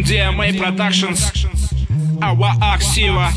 DMA Productions, Awa Аксива,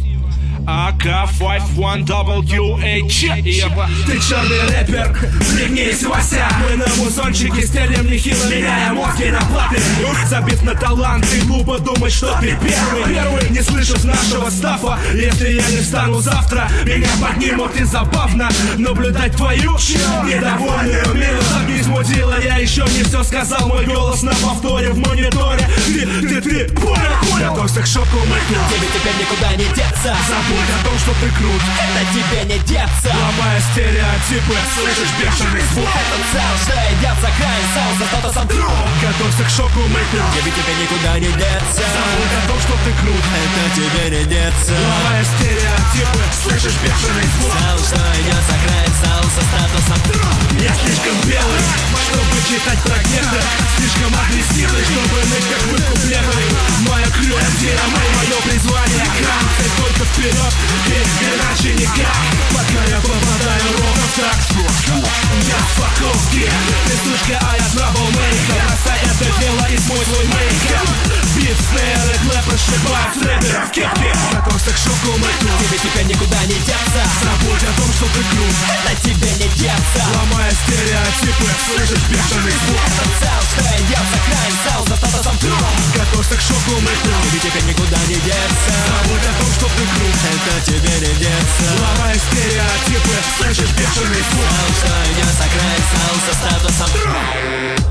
AK51WH. Ты черный рэпер, пригнись, Вася. Мы на музончике стелим нехило, меняя мозги на платы. Забит на талант, ты глупо думать, что ты первый. Не слышишь нашего стафа. Если я не встану завтра, меня поднимут, и забавно наблюдать твою недовольную мину. Забить мудила, я еще не все сказал. Мой голос на повторе в мониторе. Ты понял? Готовься к шоку, мыкнул. Тебе теперь никуда не деться. Забудь о том, что ты крут. Это тебе не деться. Ломая стереотипы, слышишь бешеный звук. Это цел, что идет за край, саунд за статусом тру. Готовься к шоку, мыкнул. Тебе никуда не деться. Забудь о том, что ты крут. Это тебе не деться. Ломая стереотипы, слышишь бешеный звук. Саунд, что идет за край, саунд со статусом тру. Я слишком белый, чтобы читать трагеды. Слишком агрессивный, чтобы ныть как мы куплеты. Моя крылья, мое призвание. Ты только вперед, и иначе никак. Пока я попадаю ровно в такт. Я в факовке, ты сучка, а я траблмейкер. Бросай это дело и смой свой мейкер. Бит, снейры, клэпы, сшибают с рэперов кепки. Готовься к шоку, мыкнул. Тебе теперь никуда не деться. Забудь о том, что ты крут. Это тебе не деться. Ломая стереотипы, слышишь бешеный звук. Это цел, что идет за край, саунд за статусом тру. Готовься к шоку, мыкнул. Тебе теперь никуда не деться. Забудь о том, что ты крут. Это тебе не деться. Ломая стереотипы, слышишь бешеный звук. Саунд, что идет за край, саунд со статусом тру.